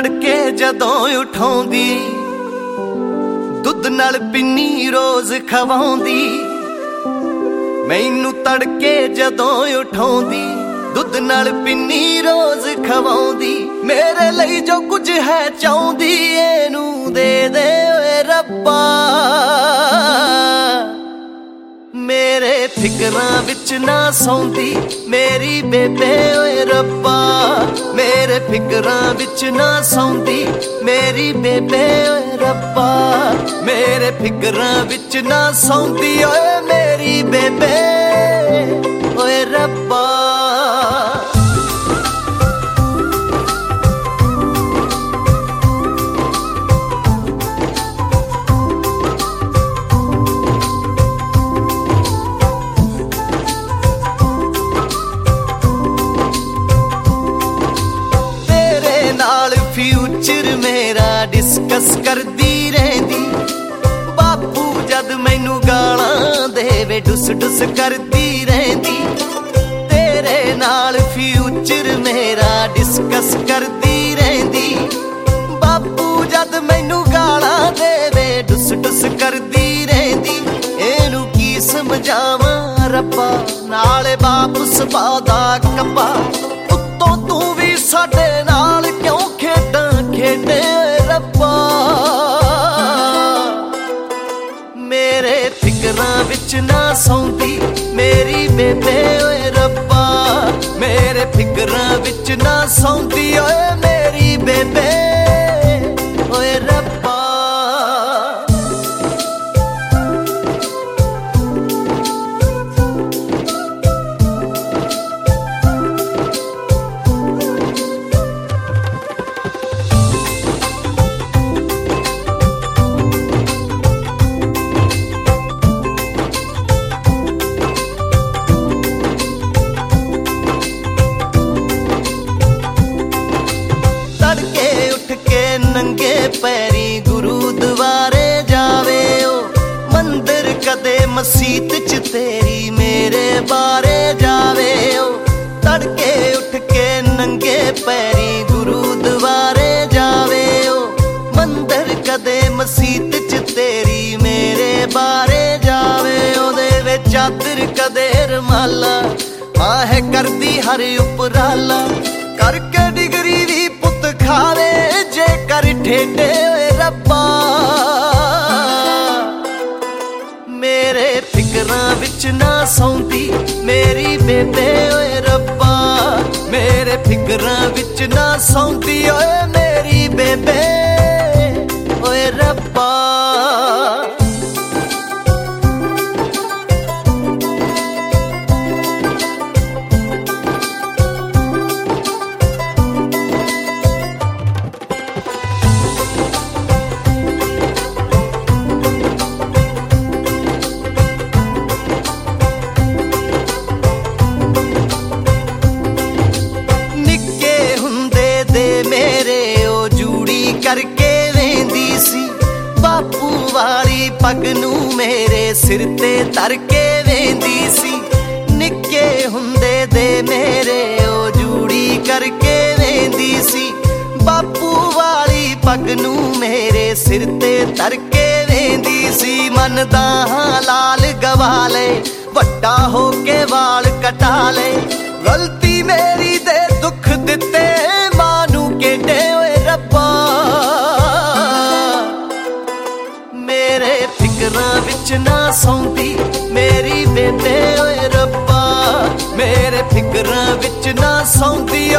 तड़के जदों उठाउंदी, दुध नाल पिन्नी रोज खवाउंदी। मैनू तड़के जदों उठाउंदी, दुध नाल पिन्नी रोज खवाउंदी। मेरे लई जो कुछ है चाहुंदी, एनू दे दे ओए रब्बा। मेरे फिकरां विच ना सौंदी मेरी बेबे ओए रब्बा। मेरे फिकरां विच ना सौंदी मेरी बेबे ओए रब्बा। मेरे फिकरां विच ना सौंदी ओए मेरी बेबे ओए रब्बा। फ्यूचर मेरा डिस्कस करदी रहंदी, बापू जद मैनू गालां देवे डुस डुस करदी रहंदी। तेरे नाल फ्यूचर मेरा डिस्कस करदी रहंदी, बापू जद मैनू गालां देवे डुस डुस करदी रहंदी। एनू की समझावां रब्बा, नाले बाप सुभाऽ दा कब्बा। उत्तों तू भी साडे नाल क्यों खेडे रब्बा। मेरे फिकरां विच ना सौंदी मेरी बेबे ओए रब्बा। मेरे फिकरां विच ना सौंदी ओए मेरी बेबे ओए रब्बा। नंगे पैरी गुरुद्वारे जावे ओ, मंदिर कदे मसीत च तेरी मेरे बारे जावे ओ। तड़के उठ के नंगे पैरी गुरुद्वारे जावे ओ, मंदिर कदे मसीत च तेरी मेरे बारे जावे ओ। दे वे चादर कदे रमाला, मां है करदी हर उपराला। करके डिगरी भी पुत खावे जे कर ठेडे ओए रब्बा। मेरे फिकरां विच ना सौंदी मेरी बेबे ओए रब्बा। मेरे फिकरां विच ना सौंदी ओए मेरी बेबे ओए रब्बा। करके वेंदी सी बापू वाली पग नू मेरे सिर ते तर के वेंदी सी। निक्के हुंदे दे मेरे ओ जूड़ी करके वेंदी सी, बापू वाली पग नू मेरे सिर ते तर के वेंदी सी। मनदा हां लाल गवाले वड्डा हो के वाल कटा ले। गलती मेरी दे दुख दिते मानू केडे ओए रब्बा। मेरे फिकरां विच ना सौंदी मेरी बेबे ओए रब्बा। मेरे फिकरां विच ना सौंदी